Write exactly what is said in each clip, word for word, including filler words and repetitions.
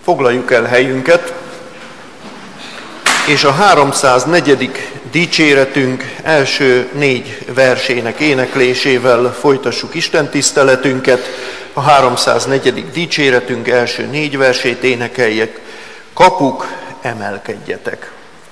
Foglaljuk el helyünket, és a háromszáznegyedik dicséretünk első négy versének éneklésével folytassuk istentiszteletünket. A háromszáznegyedik dicséretünk első négy versét énekeljek. Kapuk, emelkedjetek!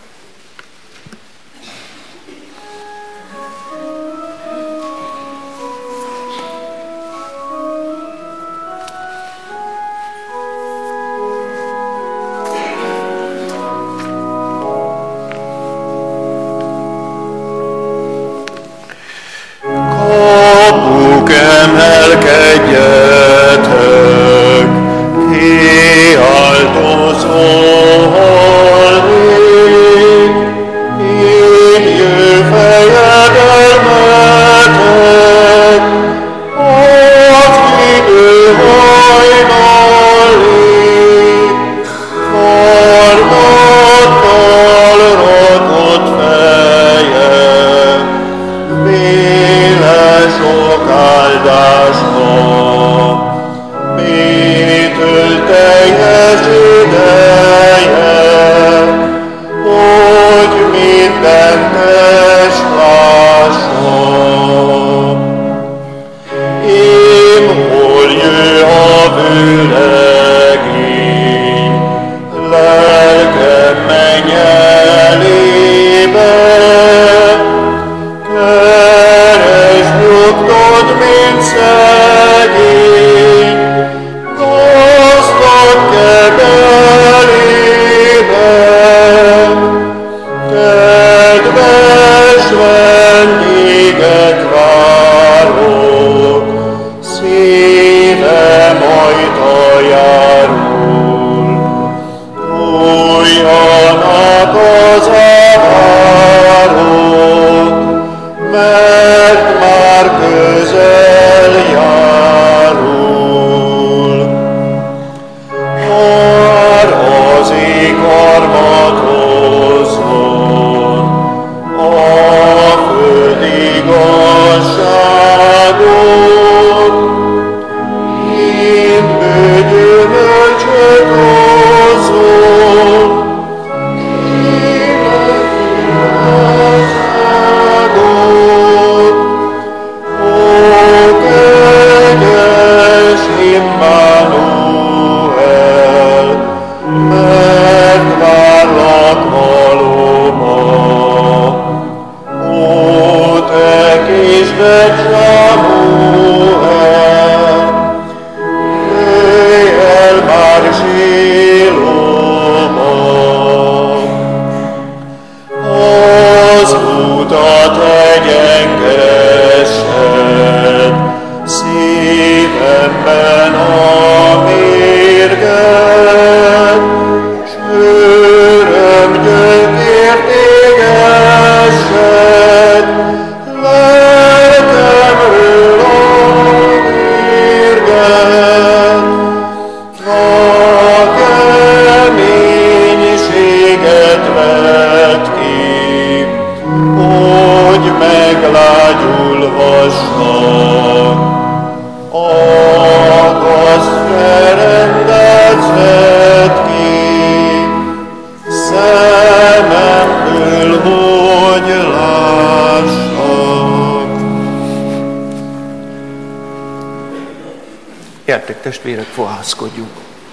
Gyertek, testvérek, fohászkodjunk.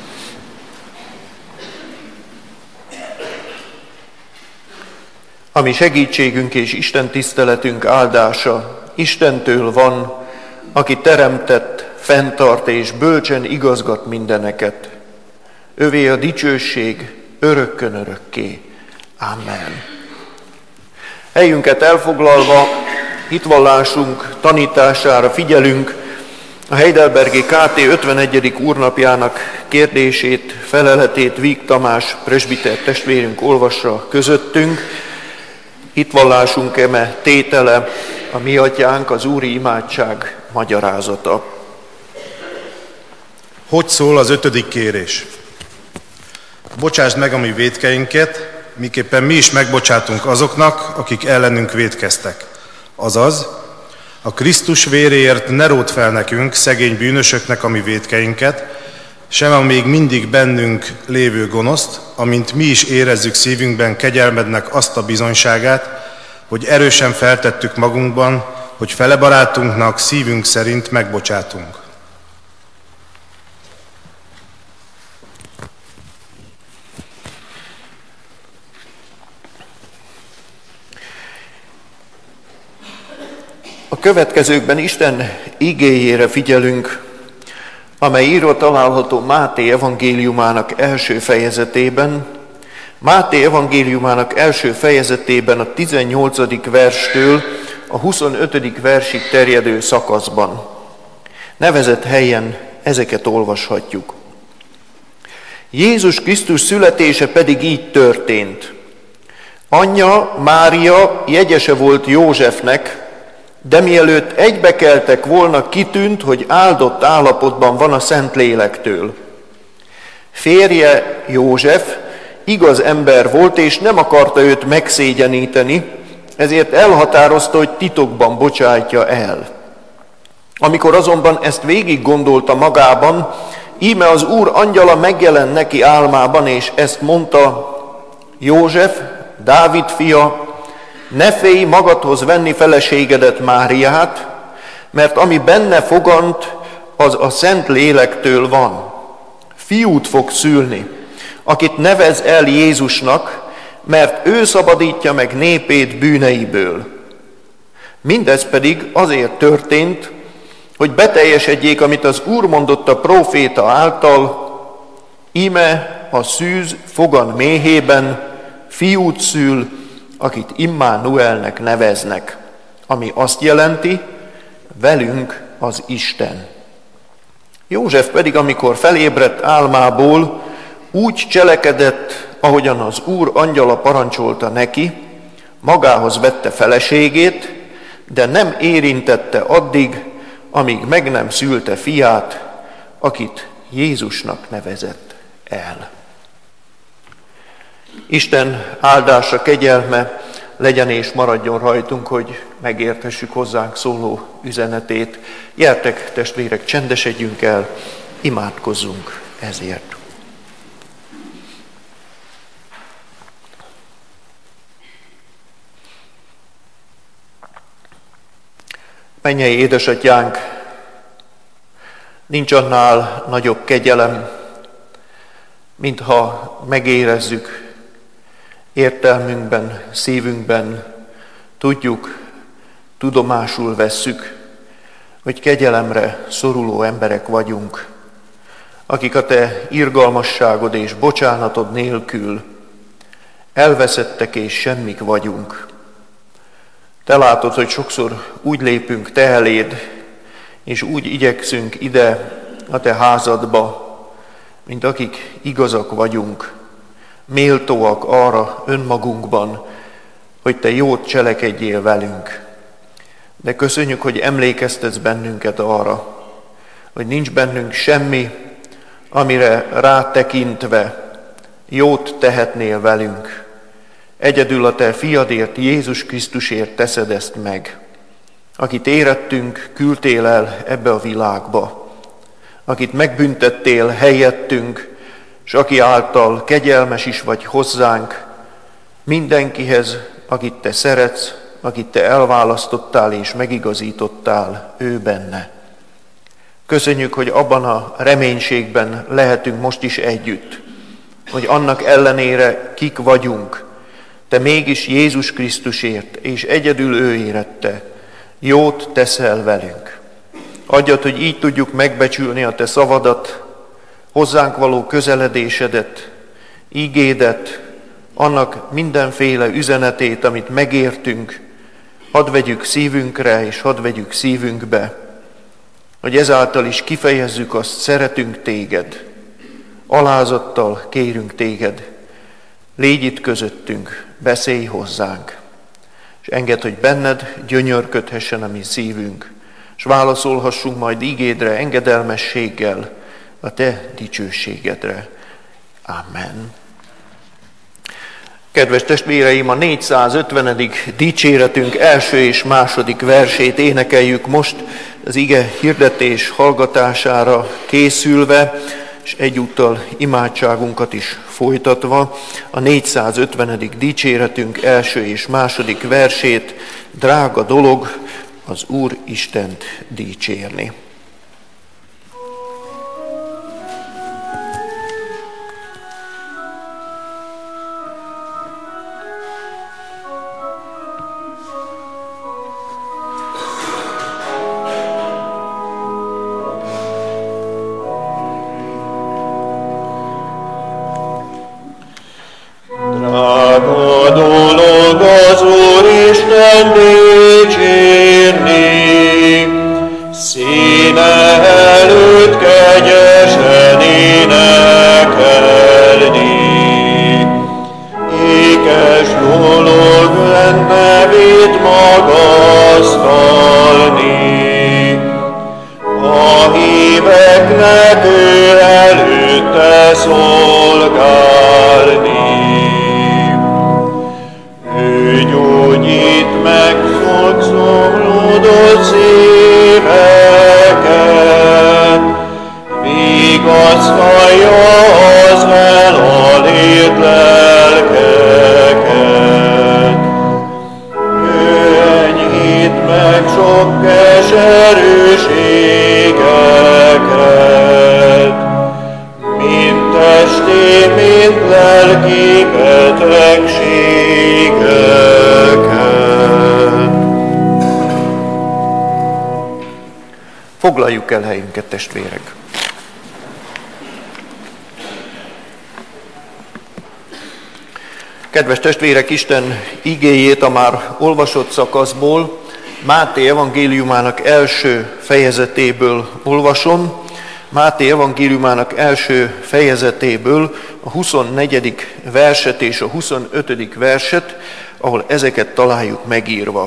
Ami segítségünk és Isten tiszteletünk áldása Istentől van, aki teremtett, fenntart és bölcsen igazgat mindeneket. Övé a dicsőség örökkön örökké. Amen. Helyünket elfoglalva, hitvallásunk tanítására figyelünk, a Heidelbergi ká té ötvenegyedik úrnapjának kérdését, feleletét Víg Tamás presbiter testvérünk olvassa közöttünk. Hitvallásunk eme tétele, a mi atyánk, az úri imádság magyarázata. Hogy szól az ötödik kérés? Bocsásd meg a mi vétkeinket, miképpen mi is megbocsátunk azoknak, akik ellenünk vétkeztek. Azaz, a Krisztus véréért ne ródd fel nekünk, szegény bűnösöknek, a mi vétkeinket, sem a még mindig bennünk lévő gonoszt, amint mi is érezzük szívünkben kegyelmednek azt a bizonyságát, hogy erősen feltettük magunkban, hogy fele barátunknak szívünk szerint megbocsátunk. A következőkben Isten igéjére figyelünk, amely írva található Máté evangéliumának első fejezetében. Máté evangéliumának első fejezetében a tizennyolcadik verstől a huszonötödik versig terjedő szakaszban. Nevezett helyen ezeket olvashatjuk. Jézus Krisztus születése pedig így történt. Anyja Mária jegyese volt Józsefnek, de mielőtt egybekeltek volna, kitűnt, hogy áldott állapotban van a Szentlélektől. Férje József igaz ember volt, és nem akarta őt megszégyeníteni, ezért elhatározta, hogy titokban bocsájtja el. Amikor azonban ezt végig gondolta magában, íme az Úr angyala megjelent neki álmában, és ezt mondta: József, Dávid fia, ne félj magadhoz venni feleségedet, Máriát, mert ami benne fogant, az a Szent Lélektől van. Fiút fog szülni, akit nevez el Jézusnak, mert ő szabadítja meg népét bűneiből. Mindez pedig azért történt, hogy beteljesedjék, amit az Úr mondott a próféta által: íme a szűz fogan méhében fiút szül, akit Immanuelnek neveznek, ami azt jelenti, velünk az Isten. József pedig, amikor felébredt álmából, úgy cselekedett, ahogyan az Úr angyala parancsolta neki, magához vette feleségét, de nem érintette addig, amíg meg nem szülte fiát, akit Jézusnak nevezett el. Isten áldása, kegyelme legyen és maradjon rajtunk, hogy megérthessük hozzánk szóló üzenetét. Gyertek, testvérek, csendesedjünk el, imádkozzunk ezért. Mennyei édesatyánk, nincs annál nagyobb kegyelem, mintha megérezzük értelmünkben, szívünkben, tudjuk, tudomásul vesszük, hogy kegyelemre szoruló emberek vagyunk, akik a te irgalmasságod és bocsánatod nélkül elveszettek és semmik vagyunk. Te látod, hogy sokszor úgy lépünk te eléd, és úgy igyekszünk ide a te házadba, mint akik igazak vagyunk, méltóak arra önmagunkban, hogy te jót cselekedjél velünk. De köszönjük, hogy emlékeztetsz bennünket arra, hogy nincs bennünk semmi, amire rátekintve jót tehetnél velünk. Egyedül a te fiadért, Jézus Krisztusért teszed ezt meg, akit érettünk, küldtél el ebbe a világba, akit megbüntettél helyettünk, és aki által kegyelmes is vagy hozzánk, mindenkihez, akit te szeretsz, akit te elválasztottál és megigazítottál, ő benne. Köszönjük, hogy abban a reménységben lehetünk most is együtt, hogy annak ellenére kik vagyunk, te mégis Jézus Krisztusért és egyedül ő érette jót teszel velünk. Adjad, hogy így tudjuk megbecsülni a te szavadat, hozzánk való közeledésedet, ígédet, annak mindenféle üzenetét, amit megértünk, hadd vegyük szívünkre és hadd vegyük szívünkbe, hogy ezáltal is kifejezzük azt, szeretünk téged, alázattal kérünk téged, légy itt közöttünk, beszélj hozzánk, és engedd, hogy benned gyönyörködhessen a mi szívünk, és válaszolhassunk majd ígédre engedelmességgel a te dicsőségedre. Amen. Kedves testvéreim, a négyszázötvenedik dicséretünk első és második versét énekeljük most az ige hirdetés hallgatására készülve. és egyúttal imádságunkat is folytatva a négyszázötvenedik dicséretünk első és második versét, drága dolog az Úr Istent dicsérni. Foglaljuk el helyünket, testvérek! Kedves testvérek, Isten igéjét a már olvasott szakaszból, Máté evangéliumának első fejezetéből olvasom. Máté evangéliumának első fejezetéből a huszonnegyedik verset és a huszonötödik verset, ahol ezeket találjuk megírva.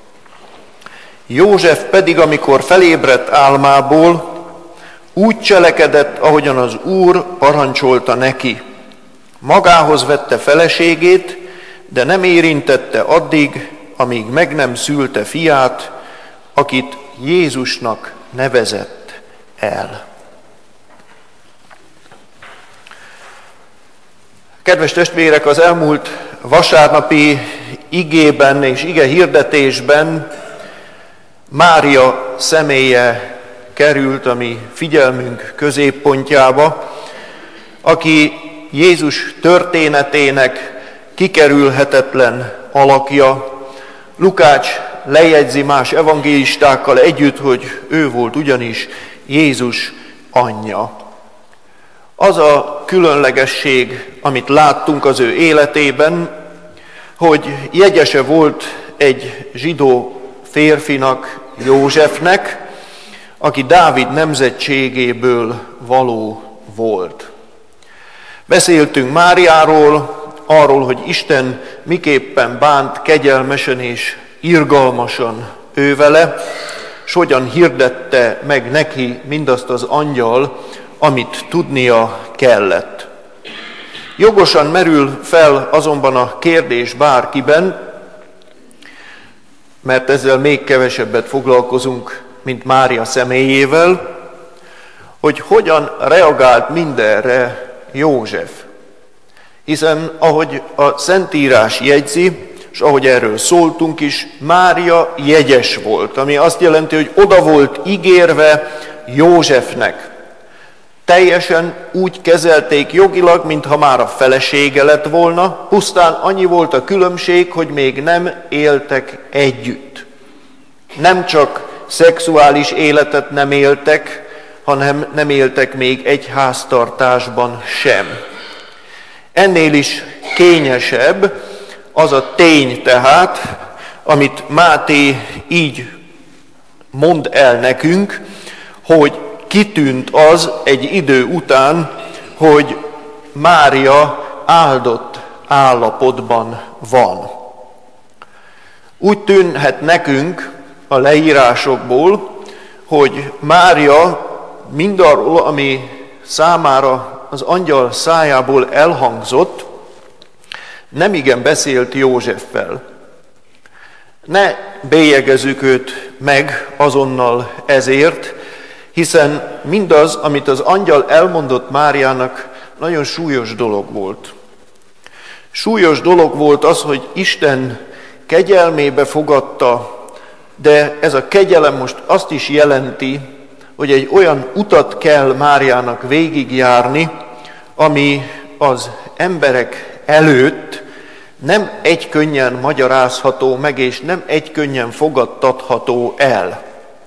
József pedig, amikor felébredt álmából, úgy cselekedett, ahogyan az Úr parancsolta neki. Magához vette feleségét, de nem érintette addig, amíg meg nem szülte fiát, akit Jézusnak nevezett el. Kedves testvérek, az elmúlt vasárnapi igében és ige hirdetésben Mária személye került a mi figyelmünk középpontjába, aki Jézus történetének kikerülhetetlen alakja. Lukács lejegyzi más evangélistákkal együtt, hogy ő volt ugyanis Jézus anyja. Az a különlegesség, amit láttunk az ő életében, hogy jegyese volt egy zsidó férfinak, Józsefnek, aki Dávid nemzetségéből való volt. Beszéltünk Máriáról, arról, hogy Isten miképpen bánt kegyelmesen és irgalmasan ővele, s hogyan hirdette meg neki mindazt az angyal, amit tudnia kellett. Jogosan merül fel azonban a kérdés bárkiben, mert ezzel még kevesebbet foglalkozunk, mint Mária személyével, hogy hogyan reagált mindenre József. Hiszen ahogy a Szentírás jegyzi, és ahogy erről szóltunk is, Mária jegyes volt, ami azt jelenti, hogy oda volt ígérve Józsefnek. Teljesen úgy kezelték jogilag, mintha már a felesége lett volna, pusztán annyi volt a különbség, hogy még nem éltek együtt. Nem csak szexuális életet nem éltek, hanem nem éltek még egy háztartásban sem. Ennél is kényesebb az a tény tehát, amit Máté így mond el nekünk, hogy kitűnt az egy idő után, hogy Mária áldott állapotban van. Úgy tűnhet nekünk a leírásokból, hogy Mária mindarról, ami számára az angyal szájából elhangzott, nemigen beszélt Józseffel. Ne bélyegezzük őt meg azonnal ezért, Hiszen mindaz, amit az angyal elmondott Máriának, nagyon súlyos dolog volt. Súlyos dolog volt az, hogy Isten kegyelmébe fogadta, de ez a kegyelem most azt is jelenti, hogy egy olyan utat kell Máriának végigjárni, ami az emberek előtt nem egykönnyen magyarázható meg, és nem egykönnyen fogadtatható el.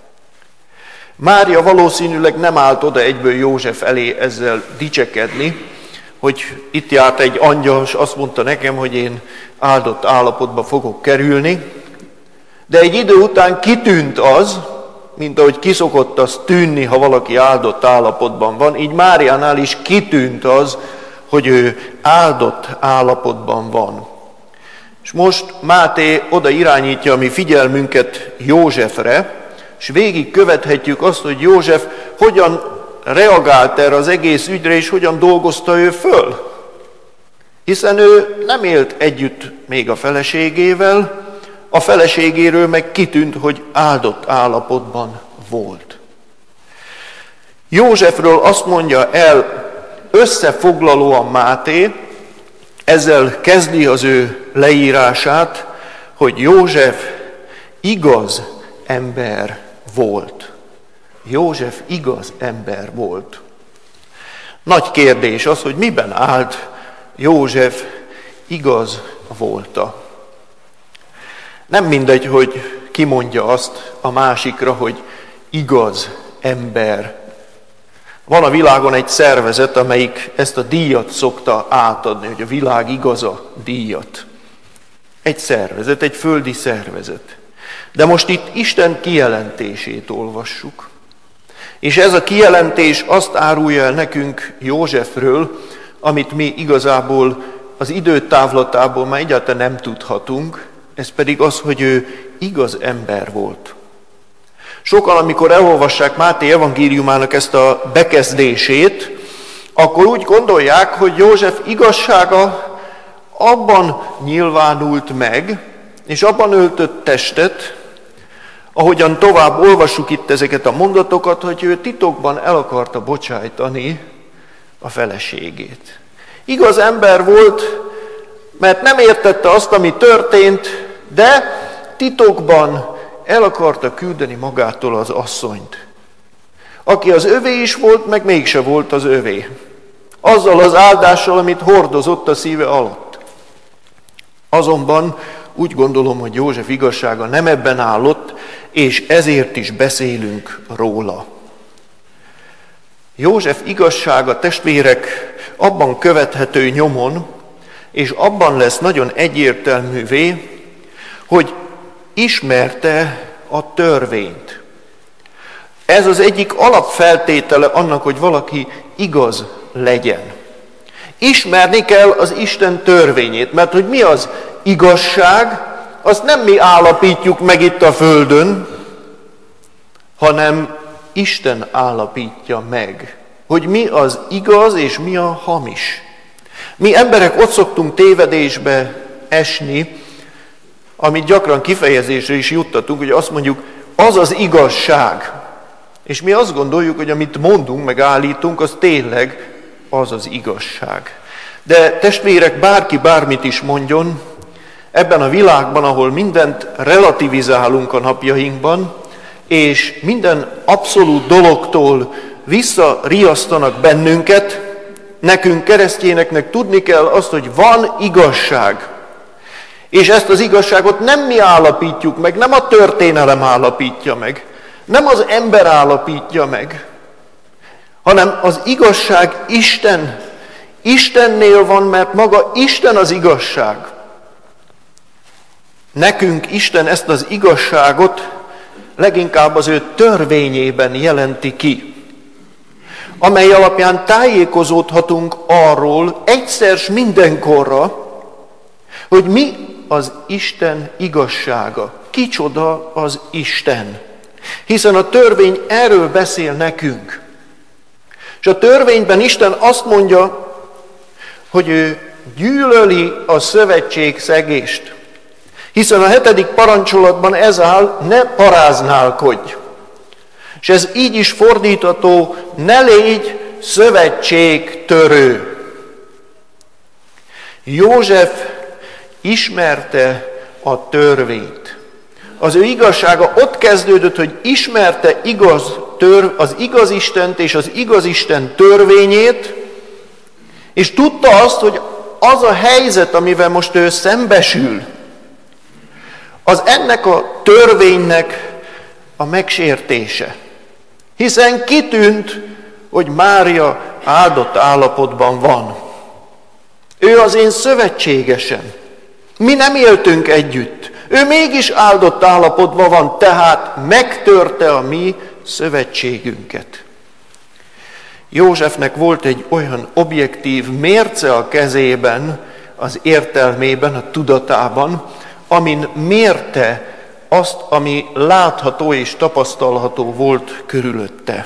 Mária valószínűleg nem állt oda egyből József elé ezzel dicsekedni, hogy itt járt egy angyal, és azt mondta nekem, hogy én áldott állapotba fogok kerülni, de egy idő után kitűnt az, mint ahogy kiszokott az tűnni, ha valaki áldott állapotban van, így Máriánál is kitűnt az, hogy ő áldott állapotban van. És most Máté oda irányítja a mi figyelmünket Józsefre, és végig követhetjük azt, hogy József hogyan reagált erre az egész ügyre, és hogyan dolgozta ő föl. Hiszen ő nem élt együtt még a feleségével, a feleségéről meg kitűnt, hogy áldott állapotban volt. Józsefről azt mondja el összefoglalóan Máté, ezzel kezdi az ő leírását, hogy József igaz ember volt. József igaz ember volt. Nagy kérdés az, hogy miben állt József igaz volta. Nem mindegy, hogy ki mondja azt a másikra, hogy igaz ember. Van a világon egy szervezet, amelyik ezt a díjat szokta átadni, hogy a világ igaza díjat. Egy szervezet, egy földi szervezet. De most itt Isten kijelentését olvassuk. És ez a kijelentés azt árulja el nekünk Józsefről, amit mi igazából az időtávlatából már egyáltalán nem tudhatunk, ez pedig az, hogy ő igaz ember volt. Sokan, amikor elolvassák Máté evangéliumának ezt a bekezdését, akkor úgy gondolják, hogy József igazsága abban nyilvánult meg, és abban öltött testet, ahogyan tovább olvassuk itt ezeket a mondatokat, hogy ő titokban el akarta bocsájtani a feleségét. Igaz ember volt, mert nem értette azt, ami történt, de titokban el akarta küldeni magától az asszonyt, aki az övé is volt, meg mégse volt az övé. Azzal az áldással, amit hordozott a szíve alatt. Azonban úgy gondolom, hogy József igazsága nem ebben állott, és ezért is beszélünk róla. József igazsága, testvérek, abban követhető nyomon, és abban lesz nagyon egyértelművé, hogy ismerte a törvényt. Ez az egyik alapfeltétele annak, hogy valaki igaz legyen. Ismerni kell az Isten törvényét, mert hogy mi az igazság, azt nem mi állapítjuk meg itt a földön, hanem Isten állapítja meg, hogy mi az igaz és mi a hamis. Mi emberek ott szoktunk tévedésbe esni, amit gyakran kifejezésre is juttatunk, hogy azt mondjuk, az az igazság. És mi azt gondoljuk, hogy amit mondunk, meg állítunk, az tényleg az az igazság. De testvérek, bárki bármit is mondjon, ebben a világban, ahol mindent relativizálunk a napjainkban, és minden abszolút dologtól visszariasztanak bennünket, nekünk keresztényeknek tudni kell azt, hogy van igazság. És ezt az igazságot nem mi állapítjuk meg, nem a történelem állapítja meg, nem az ember állapítja meg, hanem az igazság Isten. Istennél van, mert maga Isten az igazság. Nekünk Isten ezt az igazságot leginkább az ő törvényében jelenti ki, amely alapján tájékozódhatunk arról egyszer s mindenkorra, hogy mi az Isten igazsága. Kicsoda az Isten? Hiszen a törvény erről beszél nekünk. És a törvényben Isten azt mondja, hogy ő gyűlöli a szövetségszegést. Hiszen a hetedik parancsolatban ez áll, ne paráználkodj. És ez így is fordítható, ne légy szövetségtörő. József ismerte a törvényt. Az ő igazsága ott kezdődött, hogy ismerte igaz tör, az igaz Istent és az igaz Isten törvényét, és tudta azt, hogy az a helyzet, amivel most ő szembesül, az ennek a törvénynek a megsértése. Hiszen kitűnt, hogy Mária áldott állapotban van. Ő az én szövetségesem. Mi nem éltünk együtt. Ő mégis áldott állapotban van, tehát megtörte a mi szövetségünket. Józsefnek volt egy olyan objektív mérce a kezében, az értelmében, a tudatában, amin mérte azt, ami látható és tapasztalható volt körülötte.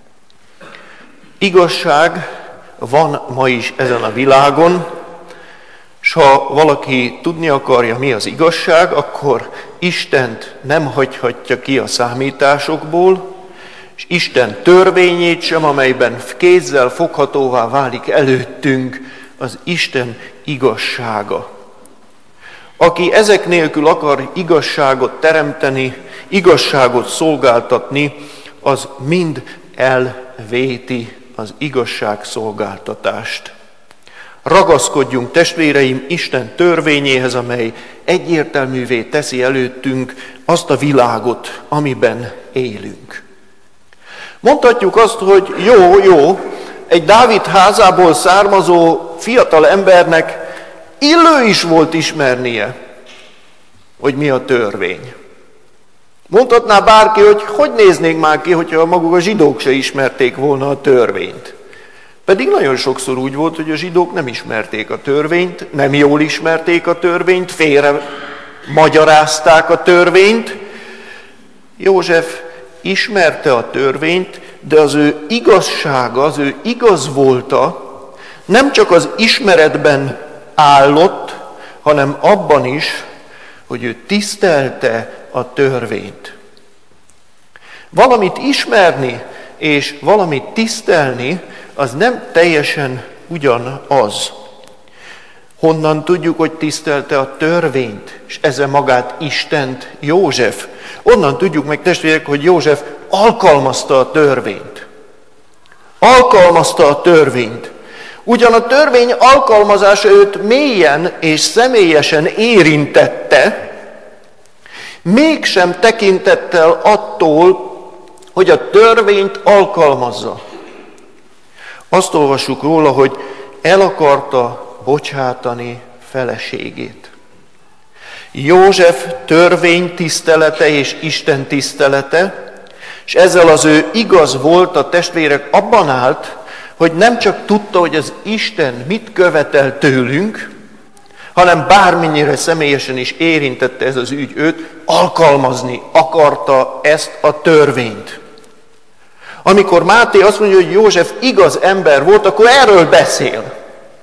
Igazság van ma is ezen a világon, s ha valaki tudni akarja, mi az igazság, akkor Istent nem hagyhatja ki a számításokból, és Isten törvényét sem, amelyben kézzel foghatóvá válik előttünk az Isten igazsága. Aki ezek nélkül akar igazságot teremteni, igazságot szolgáltatni, az mind elvéti az igazságszolgáltatást. Ragaszkodjunk, testvéreim, Isten törvényéhez, amely egyértelművé teszi előttünk azt a világot, amiben élünk. Mondhatjuk azt, hogy jó, jó, egy Dávid házából származó fiatal embernek illő is volt ismernie, hogy mi a törvény. Mondhatná bárki, hogy hogy néznénk már ki, hogyha maguk a zsidók se ismerték volna a törvényt. Pedig nagyon sokszor úgy volt, hogy a zsidók nem ismerték a törvényt, nem jól ismerték a törvényt, félre magyarázták a törvényt. József ismerte a törvényt, de az ő igazsága, az ő igaz volta nem csak az ismeretben állott, hanem abban is, hogy ő tisztelte a törvényt. Valamit ismerni és valamit tisztelni, az nem teljesen ugyanaz. Honnan tudjuk, hogy tisztelte a törvényt, és ezzel magát Istent József? Onnan tudjuk meg, testvérek, hogy József alkalmazta a törvényt. Alkalmazta a törvényt. Ugyan a törvény alkalmazása őt mélyen és személyesen érintette, mégsem tekintettel attól, hogy a törvényt alkalmazza. Azt olvassuk róla, hogy el akarta bocsátani feleségét. József törvény tisztelete és Isten tisztelete, és ezzel az ő igaz volt, a testvérek abban állt, hogy nem csak tudta, hogy az Isten mit követel tőlünk, hanem bármennyire személyesen is érintette ez az ügy őt, alkalmazni akarta ezt a törvényt. Amikor Máté azt mondja, hogy József igaz ember volt, akkor erről beszél.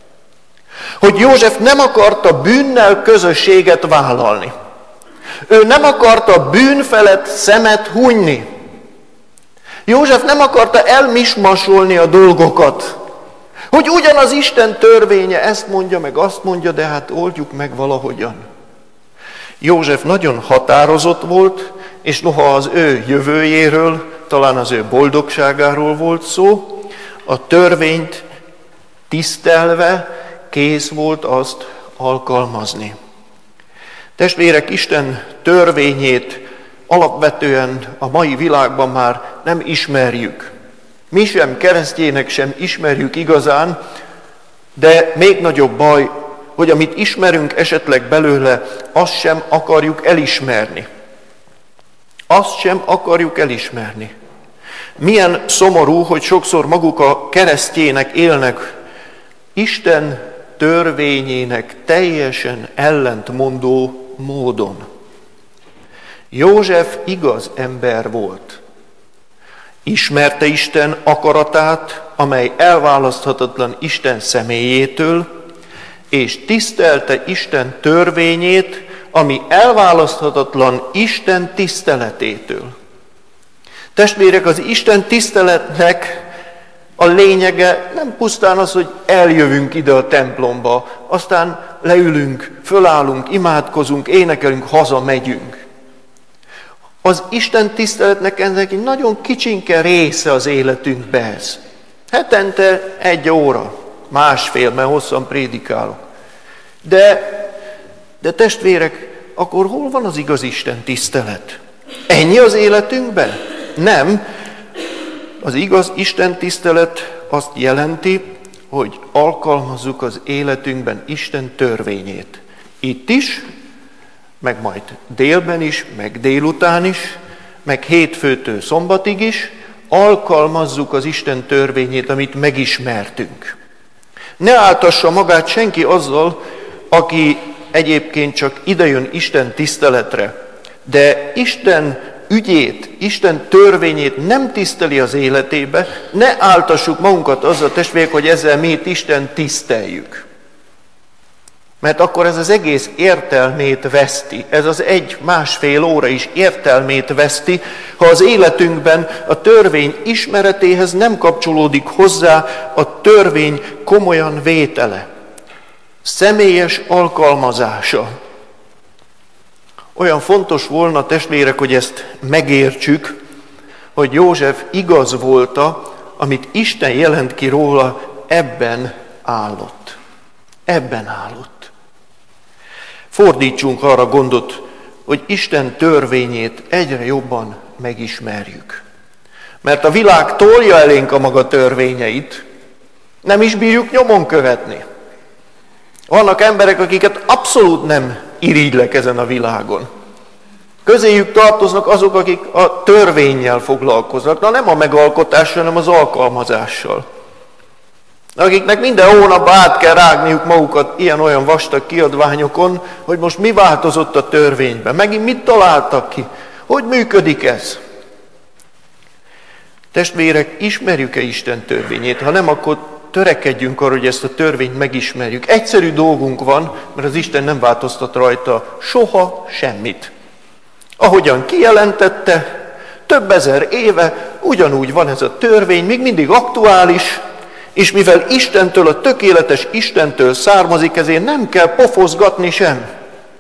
Hogy József nem akarta bűnnel közösséget vállalni. Ő nem akarta bűn felett szemet hunyni. József nem akarta elmismasolni a dolgokat. Hogy ugyanaz Isten törvénye ezt mondja, meg azt mondja, de hát oldjuk meg valahogyan. József nagyon határozott volt, és noha az ő jövőjéről, talán az ő boldogságáról volt szó, a törvényt tisztelve kész volt azt alkalmazni. Testvérek, Isten törvényét alapvetően a mai világban már nem ismerjük. Mi sem keresztjének sem ismerjük igazán, de még nagyobb baj, hogy amit ismerünk esetleg belőle, azt sem akarjuk elismerni. Azt sem akarjuk elismerni. Milyen szomorú, hogy sokszor maguk a keresztjének élnek Isten törvényének teljesen ellentmondó módon. József igaz ember volt. Ismerte Isten akaratát, amely elválaszthatatlan Isten személyétől, és tisztelte Isten törvényét, ami elválaszthatatlan Isten tiszteletétől. Testvérek, az Isten tiszteletnek a lényege nem pusztán az, hogy eljövünk ide a templomba, aztán leülünk, fölállunk, imádkozunk, énekelünk, hazamegyünk. Az Isten tiszteletnek ennek egy nagyon kicsinke része az életünkbe ez. Hetente egy óra, másfél, mert hosszan prédikálok. De, de testvérek, akkor hol van az igaz Isten tisztelet? Ennyi az életünkben? Nem. Az igaz Isten tisztelet azt jelenti, hogy alkalmazzuk az életünkben Isten törvényét. Itt is, meg majd délben is, meg délután is, meg hétfőtől szombatig is, alkalmazzuk az Isten törvényét, amit megismertünk. Ne áltassa magát senki azzal, aki egyébként csak idejön Isten tiszteletre, de Isten ügyét, Isten törvényét nem tiszteli az életébe, ne áltassuk magunkat azzal, testvérek, hogy ezzel mi itt Isten tiszteljük. Mert akkor ez az egész értelmét veszti. Ez az egy-másfél óra is értelmét veszti, ha az életünkben a törvény ismeretéhez nem kapcsolódik hozzá a törvény komolyan vétele. Személyes alkalmazása. Olyan fontos volna, testvérek, hogy ezt megértsük, hogy József igaz volt-a, amit Isten jelent ki róla, ebben állott. Ebben állott. Fordítsunk arra gondot, hogy Isten törvényét egyre jobban megismerjük. Mert a világ tolja elénk a maga törvényeit, nem is bírjuk nyomon követni. Vannak emberek, akiket abszolút nem irigylek ezen a világon. Közéjük tartoznak azok, akik a törvénnyel foglalkoznak, na nem a megalkotással, hanem az alkalmazással. Akiknek minden hónapban át kell rágniuk magukat ilyen-olyan vastag kiadványokon, hogy most mi változott a törvényben, megint mit találtak ki, hogy működik ez. Testvérek, ismerjük-e Isten törvényét? Ha nem, akkor törekedjünk arra, hogy ezt a törvényt megismerjük. Egyszerű dolgunk van, mert az Isten nem változtat rajta soha semmit. Ahogyan kijelentette, több ezer éve ugyanúgy van ez a törvény, még mindig aktuális, és mivel Istentől, a tökéletes Istentől származik, ezért nem kell pofozgatni sem.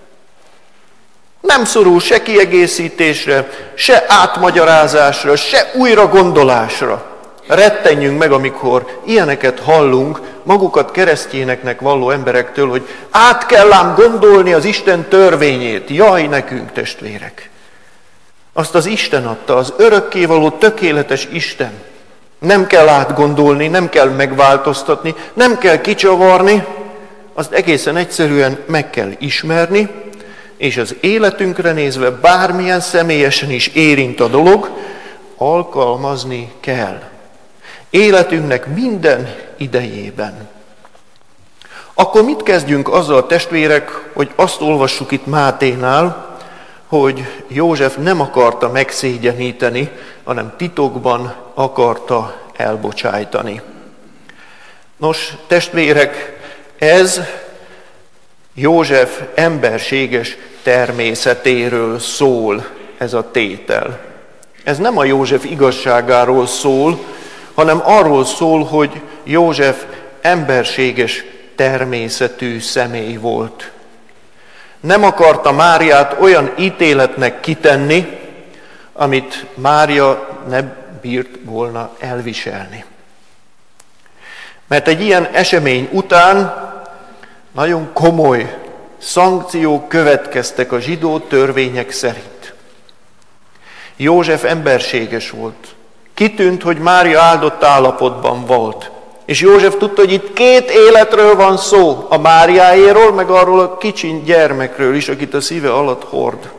Nem szorul se kiegészítésre, se átmagyarázásra, se újra gondolásra. Rettenjünk meg, amikor ilyeneket hallunk magukat keresztényeknek valló emberektől, hogy át kell ám gondolni az Isten törvényét. Jaj nekünk, testvérek! Azt az Isten adta, az örökkévaló tökéletes Isten. Nem kell átgondolni, nem kell megváltoztatni, nem kell kicsavarni, azt egészen egyszerűen meg kell ismerni, és az életünkre nézve bármilyen személyesen is érint a dolog, alkalmazni kell. Életünknek minden idejében. Akkor mit kezdjünk azzal, testvérek, hogy azt olvassuk itt Máténál, hogy József nem akarta megszégyeníteni, hanem titokban akarta elbocsájtani. Nos, testvérek, ez József emberséges természetéről szól, ez a tétel. Ez nem a József igazságáról szól, hanem arról szól, hogy József emberséges természetű személy volt. Nem akarta Máriát olyan ítéletnek kitenni, amit Mária ne bírt volna elviselni. Mert egy ilyen esemény után nagyon komoly szankciók következtek a zsidó törvények szerint. József emberséges volt. Kitűnt, hogy Mária áldott állapotban volt. És József tudta, hogy itt két életről van szó, a Máriáéról, meg arról a kicsin gyermekről is, akit a szíve alatt hord.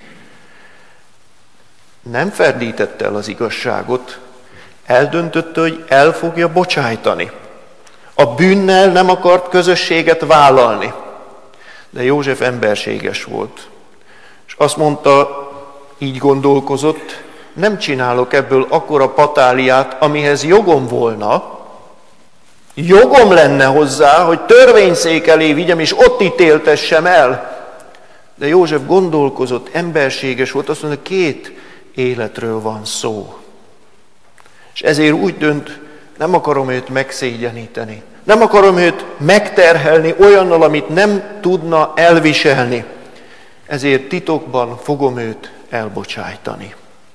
Nem ferdítette el az igazságot, eldöntötte, hogy el fogja bocsájtani. A bűnnel nem akart közösséget vállalni, de József emberséges volt. És azt mondta, így gondolkozott, nem csinálok ebből akkora patáliát, amihez jogom volna, jogom lenne hozzá, hogy törvényszék elé vigyem, és ott ítéltessem el. De József gondolkozott, emberséges volt, azt mondja, két életről van szó. És ezért úgy dönt, nem akarom őt megszégyeníteni. Nem akarom őt megterhelni olyannal, amit nem tudna elviselni. Ezért titokban fogom őt elbocsájtani.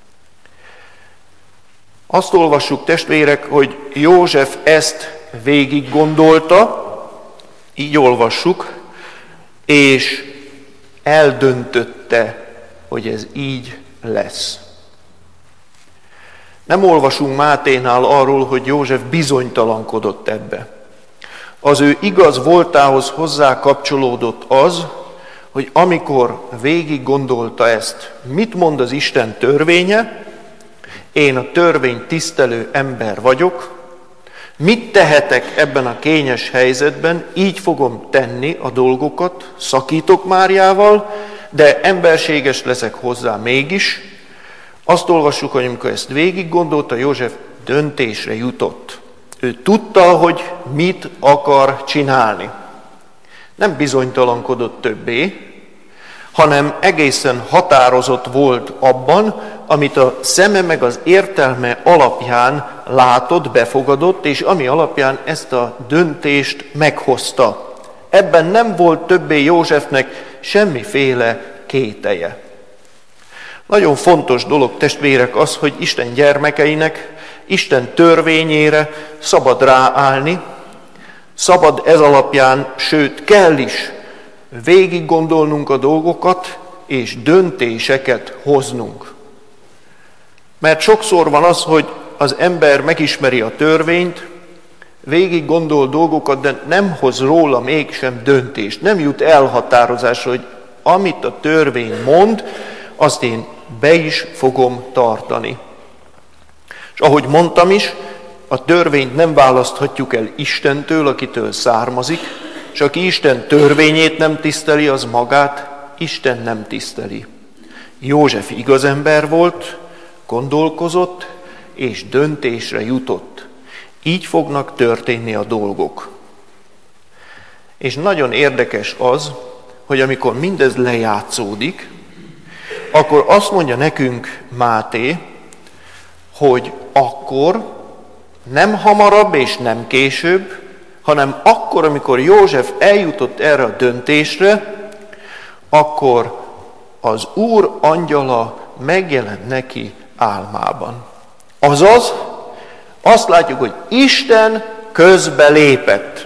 Azt olvassuk, testvérek, hogy József ezt végig gondolta, így olvassuk, és eldöntötte, hogy ez így lesz. Nem olvasunk Máténál arról, hogy József bizonytalankodott ebbe. Az ő igaz voltához hozzá kapcsolódott az, hogy amikor végig gondolta ezt, mit mond az Isten törvénye, én a törvény tisztelő ember vagyok, mit tehetek ebben a kényes helyzetben, így fogom tenni a dolgokat, szakítok Máriával, de emberséges leszek hozzá mégis. Azt olvassuk, hogy amikor ezt végig gondolta, József döntésre jutott. Ő tudta, hogy mit akar csinálni. Nem bizonytalankodott többé, hanem egészen határozott volt abban, amit a szeme meg az értelme alapján látott, befogadott, és ami alapján ezt a döntést meghozta. Ebben nem volt többé Józsefnek semmiféle kételye. Nagyon fontos dolog, testvérek, az, hogy Isten gyermekeinek, Isten törvényére szabad ráállni, szabad ez alapján, sőt kell is végig gondolnunk a dolgokat, és döntéseket hoznunk. Mert sokszor van az, hogy az ember megismeri a törvényt, végig gondol dolgokat, de nem hoz róla mégsem döntést. Nem jut elhatározásra, hogy amit a törvény mond, azt én be is fogom tartani. És ahogy mondtam is, a törvényt nem választhatjuk el Istentől, akitől származik, és aki Isten törvényét nem tiszteli, az magát Isten nem tiszteli. József igaz ember volt, gondolkozott, és döntésre jutott. Így fognak történni a dolgok. És nagyon érdekes az, hogy amikor mindez lejátszódik, akkor azt mondja nekünk Máté, hogy akkor nem hamarabb és nem később, hanem akkor, amikor József eljutott erre a döntésre, akkor az Úr angyala megjelent neki álmában. Azaz, azt látjuk, hogy Isten közbe lépett.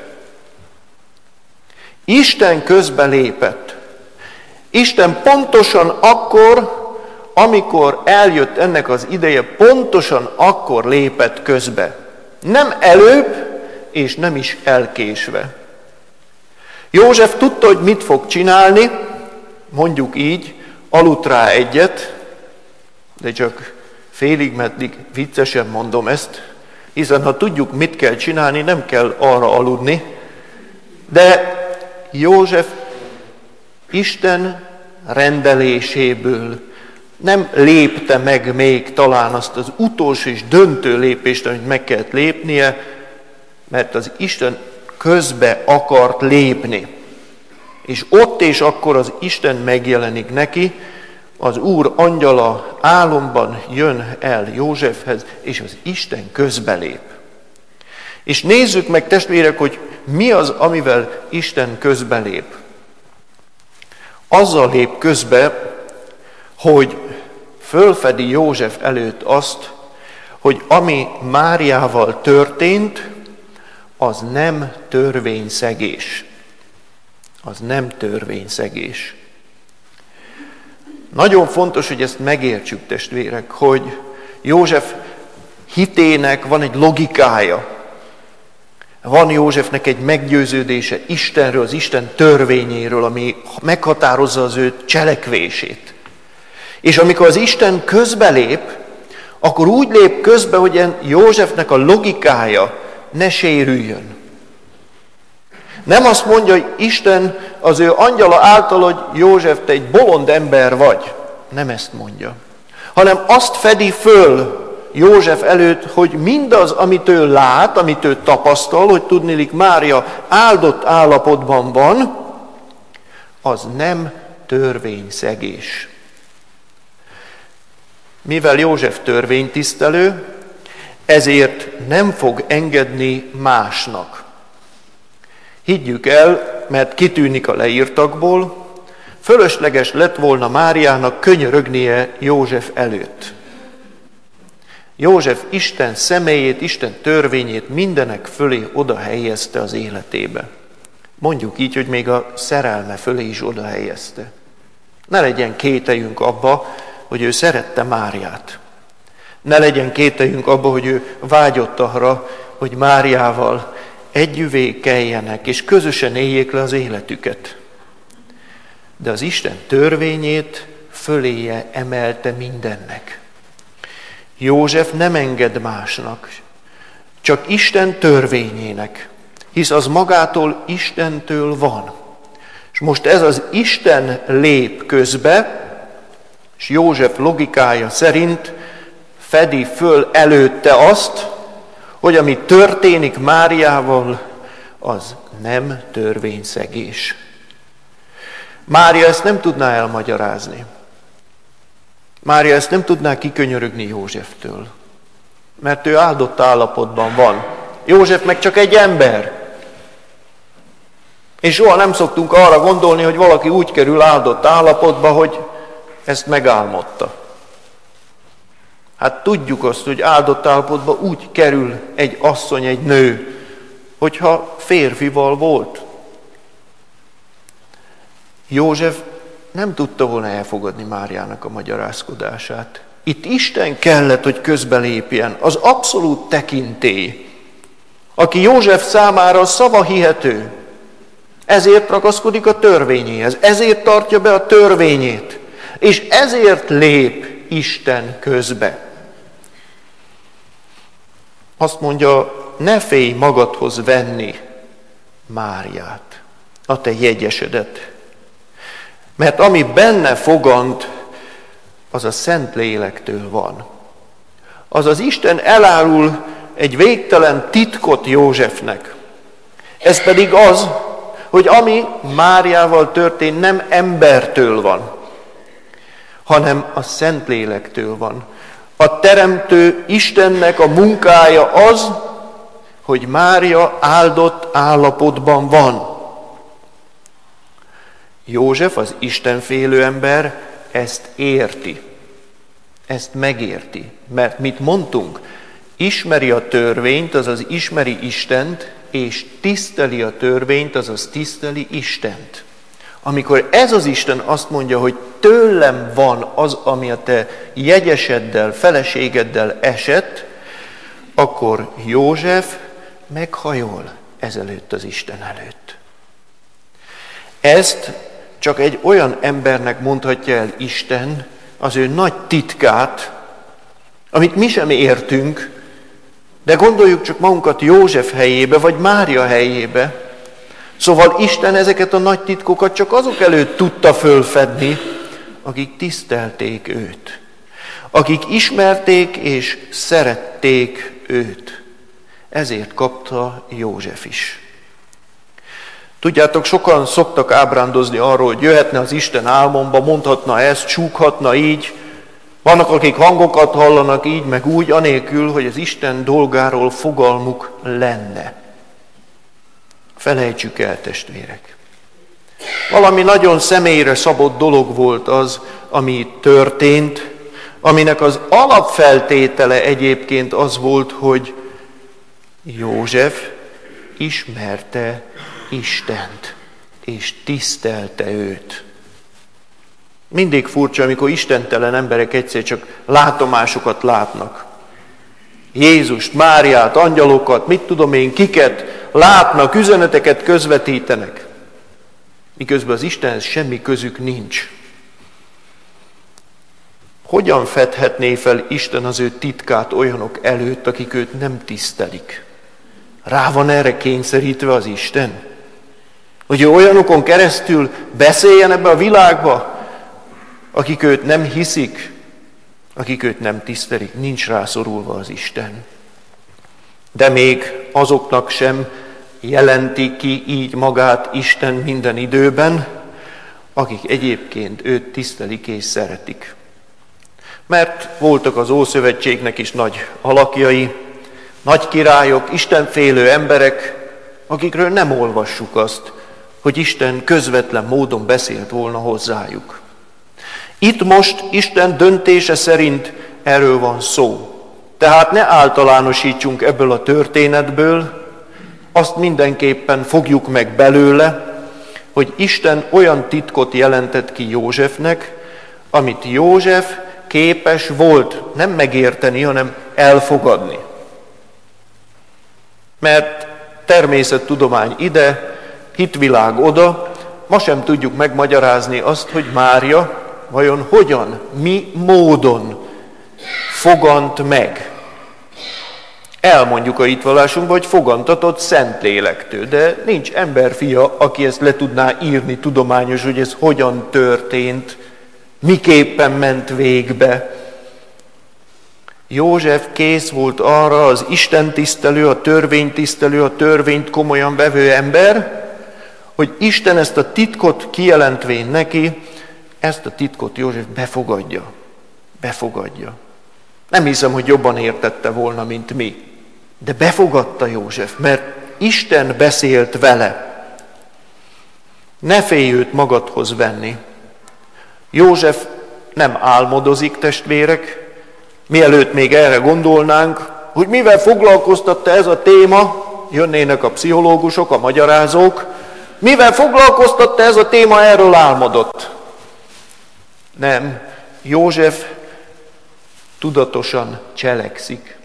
Isten közbe lépett. Isten pontosan akkor, amikor eljött ennek az ideje, pontosan akkor lépett közbe. Nem előbb, és nem is elkésve. József tudta, hogy mit fog csinálni, mondjuk így, aludt rá egyet, de csak félig meddig viccesen mondom ezt, hiszen ha tudjuk, mit kell csinálni, nem kell arra aludni, de József Isten rendeléséből nem lépte meg még talán azt az utolsó és döntő lépést, amit meg kellett lépnie, mert az Isten közbe akart lépni. És ott és akkor az Isten megjelenik neki, az Úr angyala álomban jön el Józsefhez, és az Isten közbelép. És nézzük meg, testvérek, hogy mi az, amivel Isten közbelép. Azzal lép közbe, hogy fölfedi József előtt azt, hogy ami Máriával történt, az nem törvényszegés. Az nem törvényszegés. Nagyon fontos, hogy ezt megértsük, testvérek, hogy József hitének van egy logikája. Van Józsefnek egy meggyőződése Istenről, az Isten törvényéről, ami meghatározza az ő cselekvését. És amikor az Isten közbelép, akkor úgy lép közbe, hogy Józsefnek a logikája ne sérüljön. Nem azt mondja, hogy Isten az ő angyala által, hogy József, te egy bolond ember vagy. Nem ezt mondja. Hanem azt fedi föl József előtt, hogy mindaz, amit ő lát, amit ő tapasztal, hogy tudniillik Mária áldott állapotban van, az nem törvényszegés. Mivel József törvénytisztelő, ezért nem fog engedni másnak. Higgyük el, mert kitűnik a leírtakból, fölösleges lett volna Máriának könyörögnie József előtt. József Isten személyét, Isten törvényét mindenek fölé oda helyezte az életébe. Mondjuk így, hogy még a szerelme fölé is oda helyezte. Ne legyen kételyünk abba, hogy ő szerette Máriát. Ne legyen kételyünk abba, hogy ő vágyott arra, hogy Máriával együvé keljenek, és közösen éljék le az életüket. De az Isten törvényét föléje emelte mindennek. József nem enged másnak, csak Isten törvényének, hisz az magától Istentől van. És most ez az Isten lép közbe, és József logikája szerint fedi föl előtte azt, hogy ami történik Máriával, az nem törvényszegés. Mária ezt nem tudná elmagyarázni. Mária ezt nem tudná kikönyörögni Józseftől, mert ő áldott állapotban van. József meg csak egy ember. És soha nem szoktunk arra gondolni, hogy valaki úgy kerül áldott állapotba, hogy ezt megálmodta. Hát tudjuk azt, hogy áldott állapotba úgy kerül egy asszony, egy nő, hogyha férfival volt. József nem tudta volna elfogadni Máriának a magyarázkodását. Itt Isten kellett, hogy közbelépjen, az abszolút tekintély, aki József számára szavahihető. Ezért ragaszkodik a törvényéhez, ezért tartja be a törvényét, és ezért lép Isten közbe. Azt mondja, ne félj magadhoz venni Máriát, a te jegyesedet. Mert ami benne fogant, az a Szent Lélektől van. Azaz Isten elárul egy végtelen titkot Józsefnek. Ez pedig az, hogy ami Máriával történt, nem embertől van, hanem a Szent Lélektől van. A teremtő Istennek a munkája az, hogy Mária áldott állapotban van. József, az istenfélő ember, ezt érti. Ezt megérti. Mert mit mondtunk? Ismeri a törvényt, azaz ismeri Istent, és tiszteli a törvényt, azaz tiszteli Istent. Amikor ez az Isten azt mondja, hogy tőlem van az, ami a te jegyeseddel, feleségeddel esett, akkor József meghajol ezelőtt az Isten előtt. Ezt csak egy olyan embernek mondhatja el Isten, az ő nagy titkát, amit mi sem értünk, de gondoljuk csak magunkat József helyébe, vagy Mária helyébe. Szóval Isten ezeket a nagy titkokat csak azok előtt tudta fölfedni, akik tisztelték őt. Akik ismerték és szerették őt. Ezért kapta József is. Tudjátok, sokan szoktak ábrándozni arról, hogy jöhetne az Isten álmomba, mondhatna ezt, csúghatna így. Vannak, akik hangokat hallanak így, meg úgy, anélkül, hogy az Isten dolgáról fogalmuk lenne. Felejtsük el, testvérek. Valami nagyon személyre szabott dolog volt az, ami itt történt, aminek az alapfeltétele egyébként az volt, hogy József ismerte Istent, és tisztelte őt. Mindig furcsa, amikor istentelen emberek egyszer csak látomásokat látnak. Jézust, Máriát, angyalokat, mit tudom én, kiket látnak, üzeneteket közvetítenek. Miközben az Istenhez semmi közük nincs. Hogyan fedhetné fel Isten az ő titkát olyanok előtt, akik őt nem tisztelik? Rá van erre kényszerítve az Isten? Hogy ő olyanokon keresztül beszéljen ebbe a világba, akik őt nem hiszik, akik őt nem tisztelik, nincs rászorulva az Isten. De még azoknak sem jelenti ki így magát Isten minden időben, akik egyébként őt tisztelik és szeretik. Mert voltak az Ószövetségnek is nagy alakjai, nagy királyok, istenfélő emberek, akikről nem olvassuk azt, hogy Isten közvetlen módon beszélt volna hozzájuk. Itt most Isten döntése szerint erről van szó. Tehát ne általánosítsunk ebből a történetből, azt mindenképpen fogjuk meg belőle, hogy Isten olyan titkot jelentett ki Józsefnek, amit József képes volt nem megérteni, hanem elfogadni. Mert természettudomány ide, hitvilág oda, ma sem tudjuk megmagyarázni azt, hogy Mária vajon hogyan, mi módon fogant meg. Elmondjuk a hitvallásunkban, hogy fogantatott Szentlélektől, de nincs emberfia, aki ezt le tudná írni tudományos, hogy ez hogyan történt, miképpen ment végbe. József kész volt arra, az Isten tisztelő, a törvényt tisztelő, a törvényt komolyan vevő ember, hogy Isten ezt a titkot kijelentvén neki, ezt a titkot József befogadja. Befogadja. Nem hiszem, hogy jobban értette volna, mint mi. De befogadta József, mert Isten beszélt vele. Ne félj őt magadhoz venni. József nem álmodozik, testvérek, mielőtt még erre gondolnánk, hogy mivel foglalkoztatta ez a téma, jönnének a pszichológusok, a magyarázók, mivel foglalkoztatta ez a téma, erről álmodott. Nem, József tudatosan cselekszik.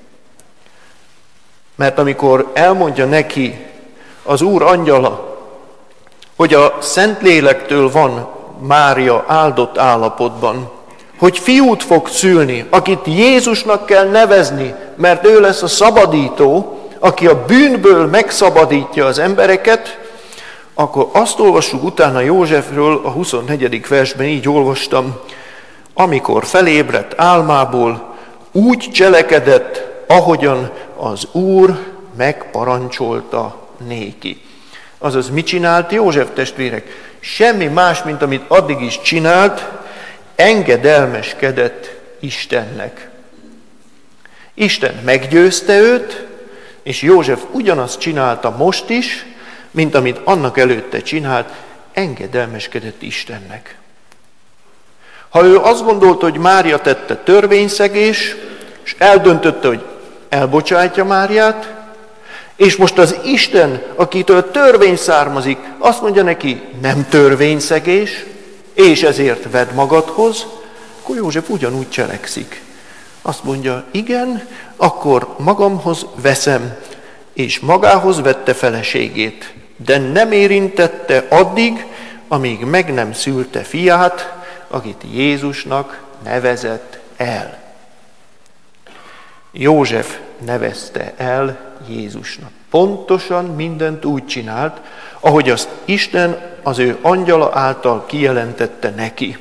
Mert amikor elmondja neki az Úr angyala, hogy a Szentlélektől van Mária áldott állapotban, hogy fiút fog szülni, akit Jézusnak kell nevezni, mert ő lesz a szabadító, aki a bűnből megszabadítja az embereket, akkor azt olvassuk utána Józsefről, a huszonnegyedik versben így olvastam, amikor felébredt álmából, úgy cselekedett, ahogyan az Úr megparancsolta néki. Azaz, mit csinált József, testvérek? Semmi más, mint amit addig is csinált, engedelmeskedett Istennek. Isten meggyőzte őt, és József ugyanazt csinálta most is, mint amit annak előtte csinált, engedelmeskedett Istennek. Ha ő azt gondolta, hogy Mária tette törvényszegés, és eldöntötte, hogy elbocsátja Máriát, és most az Isten, akitől törvény származik, azt mondja neki, nem törvényszegés, és ezért vedd magadhoz, akkor József ugyanúgy cselekszik. Azt mondja, igen, akkor magamhoz veszem, és magához vette feleségét, de nem érintette addig, amíg meg nem szülte fiát, akit Jézusnak nevezett el. József nevezte el Jézusnak. Pontosan mindent úgy csinált, ahogy azt Isten az ő angyala által kijelentette neki.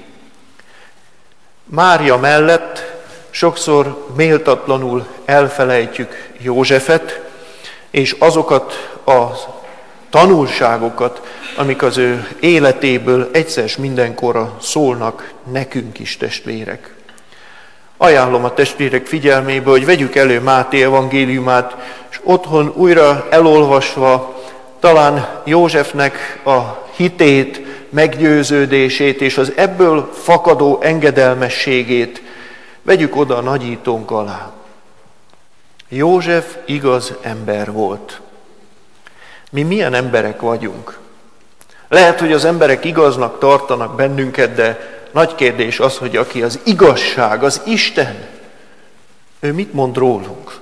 Mária mellett sokszor méltatlanul elfelejtjük Józsefet, és azokat a tanulságokat, amik az ő életéből egyszer mindenkorra szólnak nekünk is, testvérek. Ajánlom a testvérek figyelmébe, hogy vegyük elő Máté evangéliumát, és otthon újra elolvasva talán Józsefnek a hitét, meggyőződését és az ebből fakadó engedelmességét vegyük oda a nagyítónk alá. József igaz ember volt. Mi milyen emberek vagyunk? Lehet, hogy az emberek igaznak tartanak bennünket, de nagy kérdés az, hogy aki az igazság, az Isten, ő mit mond rólunk?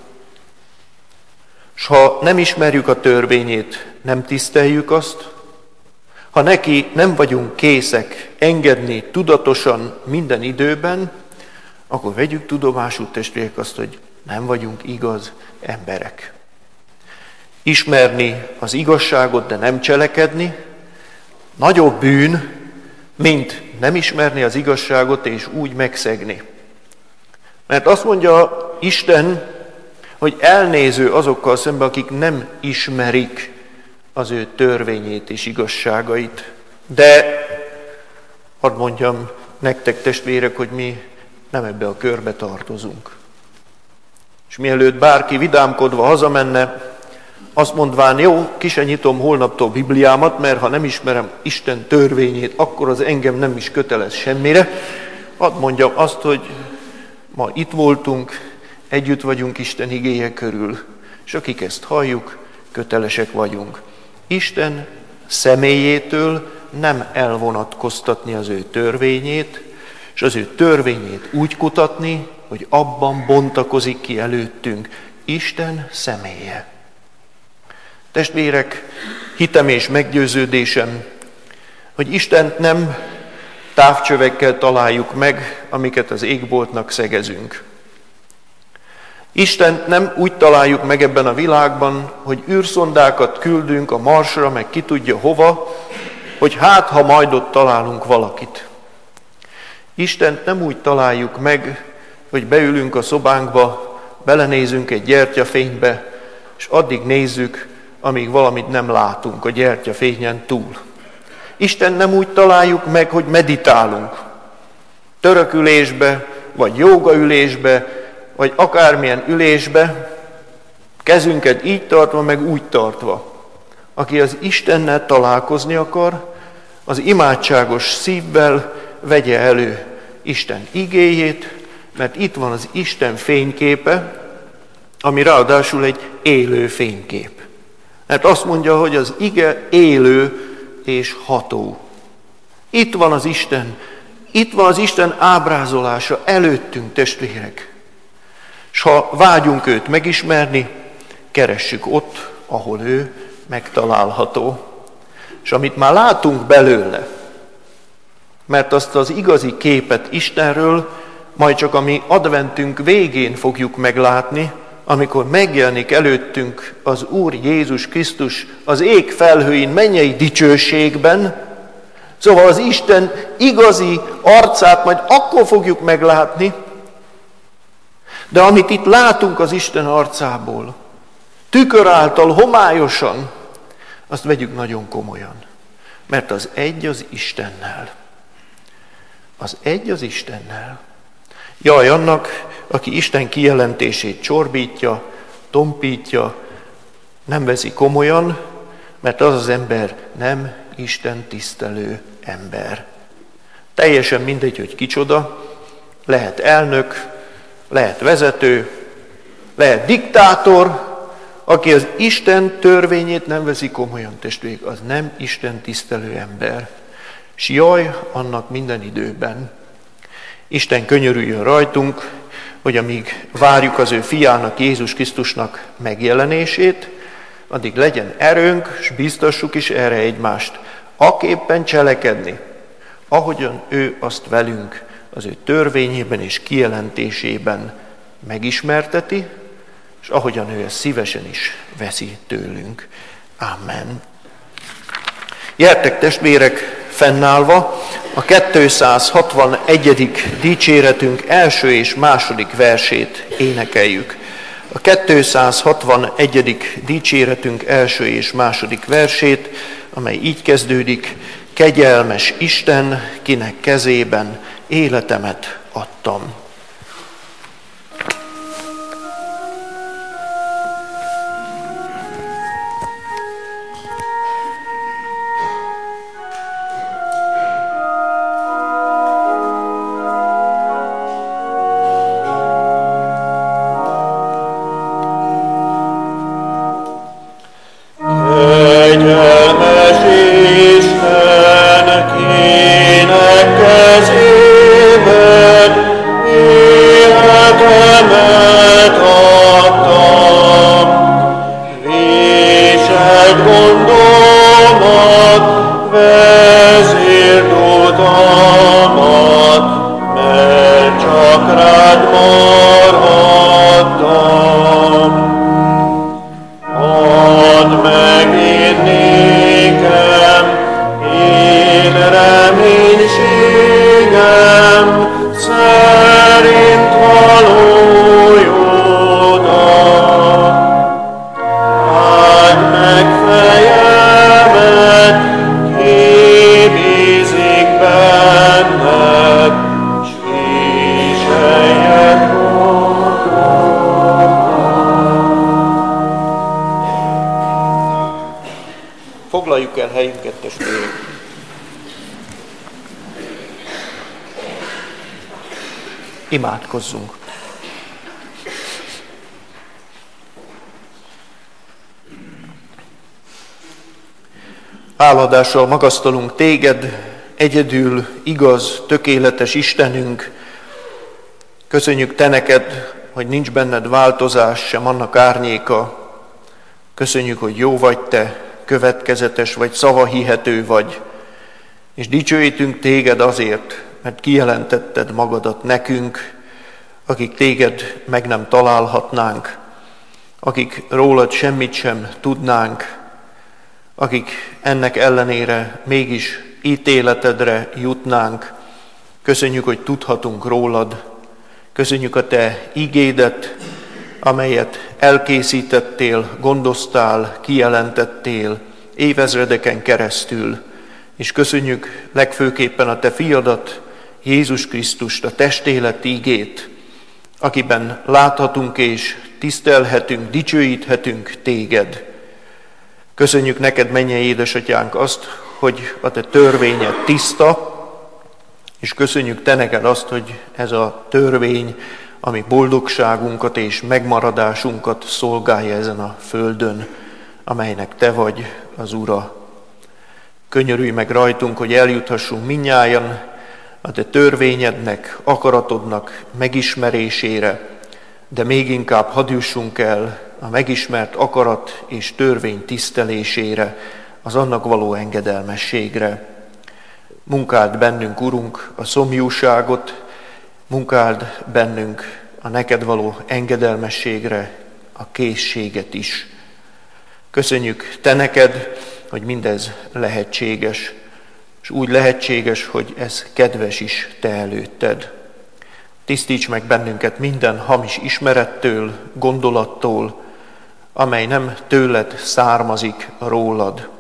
S ha nem ismerjük a törvényét, nem tiszteljük azt, ha neki nem vagyunk készek engedni tudatosan minden időben, akkor vegyük tudomásul, testvérek, azt, hogy nem vagyunk igaz emberek. Ismerni az igazságot, de nem cselekedni, nagyobb bűn, mint nem ismerni az igazságot és úgy megszegni. Mert azt mondja Isten, hogy elnéző azokkal szemben, akik nem ismerik az ő törvényét és igazságait. De hadd mondjam nektek, testvérek, hogy mi nem ebbe a körbe tartozunk. És mielőtt bárki vidámkodva hazamenne, azt mondván, jó, ki se nyitom holnaptól Bibliámat, mert ha nem ismerem Isten törvényét, akkor az engem nem is kötelez semmire. Hadd mondjam azt, hogy ma itt voltunk, együtt vagyunk Isten igéje körül, és akik ezt halljuk, kötelesek vagyunk. Isten személyétől nem elvonatkoztatni az ő törvényét, és az ő törvényét úgy kutatni, hogy abban bontakozik ki előttünk Isten személye. Testvérek, hitem és meggyőződésem, hogy Istent nem távcsövekkel találjuk meg, amiket az égboltnak szegezünk. Istent nem úgy találjuk meg ebben a világban, hogy űrszondákat küldünk a Marsra, meg ki tudja hova, hogy hát, ha majd ott találunk valakit. Istent nem úgy találjuk meg, hogy beülünk a szobánkba, belenézünk egy gyertyafénybe, és addig nézzük, amíg valamit nem látunk a gyertyafényen túl. Isten nem úgy találjuk meg, hogy meditálunk. Törökülésbe, vagy jógaülésbe, vagy akármilyen ülésbe, kezünket így tartva, meg úgy tartva. Aki az Istennel találkozni akar, az imádságos szívvel vegye elő Isten igéjét, mert itt van az Isten fényképe, ami ráadásul egy élő fénykép. Mert azt mondja, hogy az ige élő és ható. Itt van az Isten, itt van az Isten ábrázolása előttünk, testvérek. És ha vágyunk őt megismerni, keressük ott, ahol ő megtalálható. És amit már látunk belőle, mert azt az igazi képet Istenről majd csak a mi adventünk végén fogjuk meglátni, amikor megjelenik előttünk az Úr Jézus Krisztus az ég felhőin mennyei dicsőségben, szóval az Isten igazi arcát majd akkor fogjuk meglátni, de amit itt látunk az Isten arcából, tükör által, homályosan, azt vegyük nagyon komolyan, mert az egy az Istennel. Az egy az Istennel. Jaj annak, aki Isten kijelentését csorbítja, tompítja, nem veszi komolyan, mert az az ember nem Isten tisztelő ember. Teljesen mindegy, hogy kicsoda, lehet elnök, lehet vezető, lehet diktátor, aki az Isten törvényét nem veszi komolyan, testvérek, az nem Isten tisztelő ember. S jaj annak minden időben. Isten könyörüljön rajtunk, hogy amíg várjuk az ő fiának, Jézus Krisztusnak megjelenését, addig legyen erőnk, és biztassuk is erre egymást, aképpen cselekedni, ahogyan ő azt velünk az ő törvényében és kijelentésében megismerteti, és ahogyan ő ezt szívesen is veszi tőlünk. Amen. Gyertek, testvérek, fennállva, a kétszázhatvanegyedik dicséretünk első és második versét énekeljük. A kétszázhatvanegyedik dicséretünk első és második versét, amely így kezdődik: kegyelmes Isten, kinek kezében életemet adtam. Isten, kinek kezében Imádkozzunk! Háladással magasztalunk téged, egyedül igaz, tökéletes Istenünk. Köszönjük te neked, hogy nincs benned változás, sem annak árnyéka. Köszönjük, hogy jó vagy te, következetes vagy, szavahihető vagy. És dicsőítünk téged azért, mert kijelentetted magadat nekünk, akik téged meg nem találhatnánk, akik rólad semmit sem tudnánk, akik ennek ellenére mégis ítéletedre jutnánk. Köszönjük, hogy tudhatunk rólad. Köszönjük a te igédet, amelyet elkészítettél, gondoztál, kijelentettél évezredeken keresztül. És köszönjük legfőképpen a te fiadat, Jézus Krisztust, a testélet ígét, akiben láthatunk és tisztelhetünk, dicsőíthetünk téged. Köszönjük neked, mennyei édesatyánk, azt, hogy a te törvényed tiszta, és köszönjük te neked azt, hogy ez a törvény, ami boldogságunkat és megmaradásunkat szolgálja ezen a földön, amelynek te vagy az Ura. Könyörülj meg rajtunk, hogy eljuthassunk mindnyájan a te törvényednek, akaratodnak megismerésére, de még inkább hadd jussunk el a megismert akarat és törvény tisztelésére, az annak való engedelmességre. Munkáld bennünk, Urunk, a szomjúságot, munkáld bennünk a neked való engedelmességre, a készséget is. Köszönjük te neked, hogy mindez lehetséges, és úgy lehetséges, hogy ez kedves is te előtted. Tisztíts meg bennünket minden hamis ismerettől, gondolattól, amely nem tőled származik, rólad.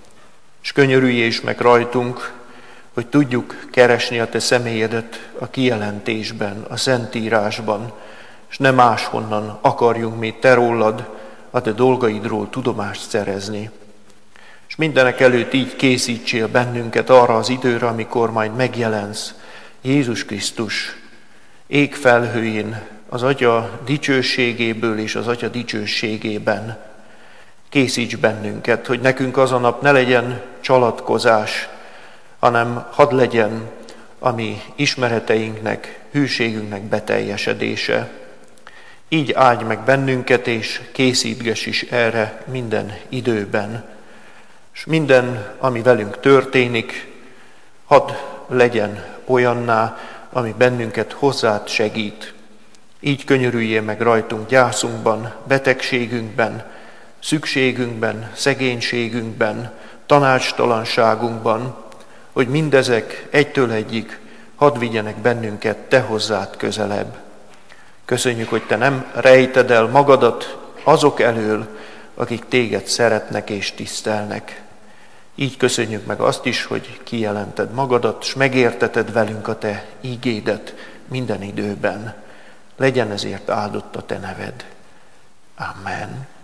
És könyörülj is meg rajtunk, hogy tudjuk keresni a te személyedet a kijelentésben, a Szentírásban, és ne máshonnan akarjunk mi te rólad, a te dolgaidról tudomást szerezni. És mindenek előtt így készítsél bennünket arra az időre, amikor majd megjelensz, Jézus Krisztus égfelhőjén, az Atya dicsőségéből és az Atya dicsőségében. Készíts bennünket, hogy nekünk az a nap ne legyen csalatkozás, hanem hadd legyen a mi ismereteinknek, hűségünknek beteljesedése. Így áldj meg bennünket, és készítgess is erre minden időben. És minden, ami velünk történik, hadd legyen olyanná, ami bennünket hozzád segít. Így könyörüljél meg rajtunk gyászunkban, betegségünkben, szükségünkben, szegénységünkben, tanácstalanságunkban, hogy mindezek egytől egyig hadd vigyenek bennünket te hozzád közelebb. Köszönjük, hogy te nem rejted el magadat azok elől, akik téged szeretnek és tisztelnek. Így köszönjük meg azt is, hogy kijelented magadat, és megérteted velünk a te ígédet minden időben. Legyen ezért áldott a te neved. Amen.